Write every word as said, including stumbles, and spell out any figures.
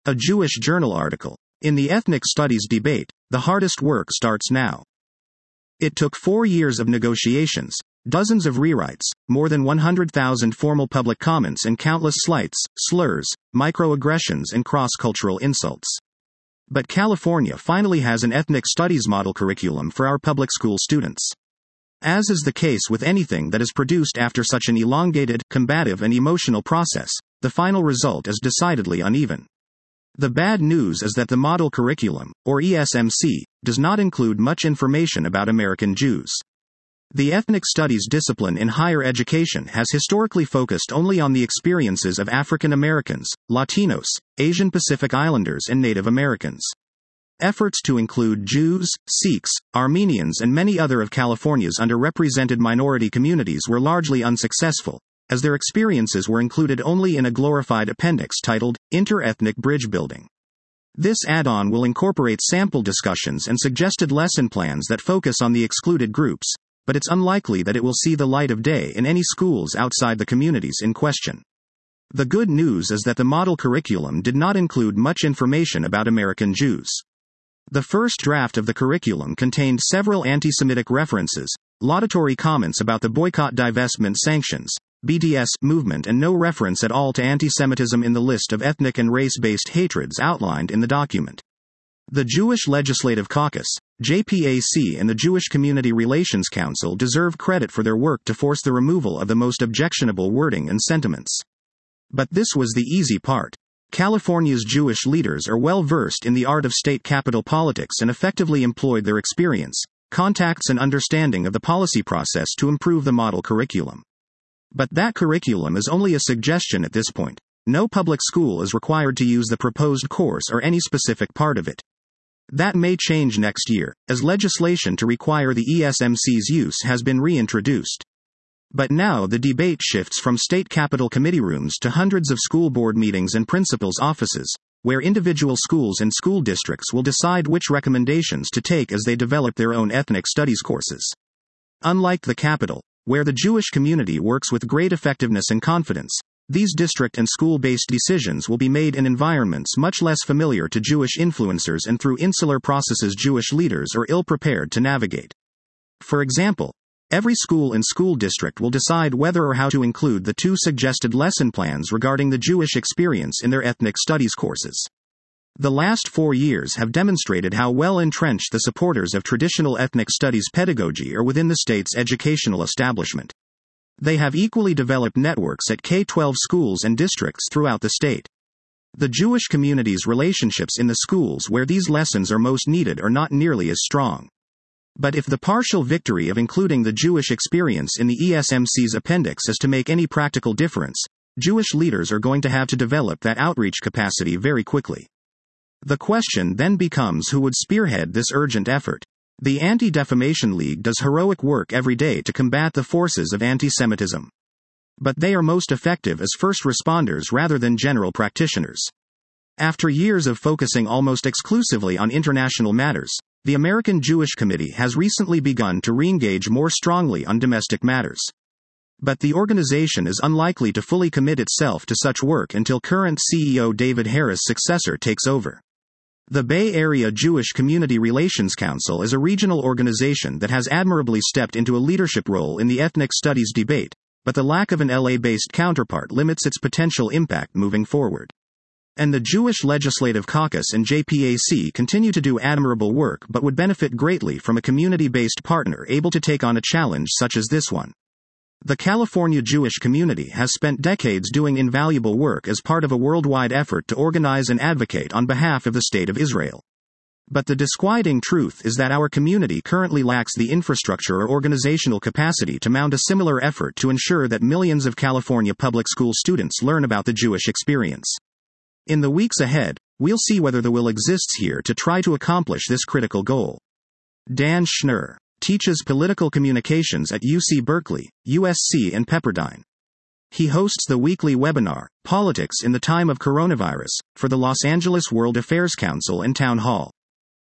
A Jewish Journal article. In the ethnic studies debate, the hardest work starts now. It took four years of negotiations, dozens of rewrites, more than one hundred thousand formal public comments and countless slights, slurs, microaggressions and cross-cultural insults. But California finally has an ethnic studies model curriculum for our public school students. As is the case with anything that is produced after such an elongated, combative and emotional process, the final result is decidedly uneven. The bad news is that the model curriculum, or E S M C, does not include much information about American Jews. The ethnic studies discipline in higher education has historically focused only on the experiences of African Americans, Latinos, Asian Pacific Islanders and Native Americans. Efforts to include Jews, Sikhs, Armenians and many other of California's underrepresented minority communities were largely unsuccessful, as their experiences were included only in a glorified appendix titled, Inter-Ethnic Bridge Building. This add-on will incorporate sample discussions and suggested lesson plans that focus on the excluded groups, but it's unlikely that it will see the light of day in any schools outside the communities in question. The good news is that the model curriculum did not include much information about American Jews. The first draft of the curriculum contained several anti-Semitic references, laudatory comments about the boycott divestment sanctions, B D S movement and no reference at all to anti-Semitism in the list of ethnic and race-based hatreds outlined in the document. The Jewish Legislative Caucus, J P A C and the Jewish Community Relations Council deserve credit for their work to force the removal of the most objectionable wording and sentiments. But this was the easy part. California's Jewish leaders are well versed in the art of state capital politics and effectively employed their experience, contacts and understanding of the policy process to improve the model curriculum. But that curriculum is only a suggestion at this point. No public school is required to use the proposed course or any specific part of it. That may change next year, as legislation to require the E S M C's use has been reintroduced. But now the debate shifts from state capitol committee rooms to hundreds of school board meetings and principals' offices, where individual schools and school districts will decide which recommendations to take as they develop their own ethnic studies courses. Unlike the Capitol, where the Jewish community works with great effectiveness and confidence, these district and school-based decisions will be made in environments much less familiar to Jewish influencers and through insular processes Jewish leaders are ill-prepared to navigate. For example, every school and school district will decide whether or how to include the two suggested lesson plans regarding the Jewish experience in their ethnic studies courses. The last four years have demonstrated how well entrenched the supporters of traditional ethnic studies pedagogy are within the state's educational establishment. They have equally developed networks at K through twelve schools and districts throughout the state. The Jewish community's relationships in the schools where these lessons are most needed are not nearly as strong. But if the partial victory of including the Jewish experience in the E S M C's appendix is to make any practical difference, Jewish leaders are going to have to develop that outreach capacity very quickly. The question then becomes who would spearhead this urgent effort. The Anti-Defamation League does heroic work every day to combat the forces of anti-Semitism. But they are most effective as first responders rather than general practitioners. After years of focusing almost exclusively on international matters, the American Jewish Committee has recently begun to re-engage more strongly on domestic matters. But the organization is unlikely to fully commit itself to such work until current C E O David Harris' successor takes over. The Bay Area Jewish Community Relations Council is a regional organization that has admirably stepped into a leadership role in the ethnic studies debate, but the lack of an L A-based counterpart limits its potential impact moving forward. And the Jewish Legislative Caucus and J P A C continue to do admirable work but would benefit greatly from a community-based partner able to take on a challenge such as this one. The California Jewish community has spent decades doing invaluable work as part of a worldwide effort to organize and advocate on behalf of the State of Israel. But the disquieting truth is that our community currently lacks the infrastructure or organizational capacity to mount a similar effort to ensure that millions of California public school students learn about the Jewish experience. In the weeks ahead, we'll see whether the will exists here to try to accomplish this critical goal. Dan Schnur teaches political communications at U C Berkeley, U S C and Pepperdine. He hosts the weekly webinar, Politics in the Time of Coronavirus, for the Los Angeles World Affairs Council and Town Hall.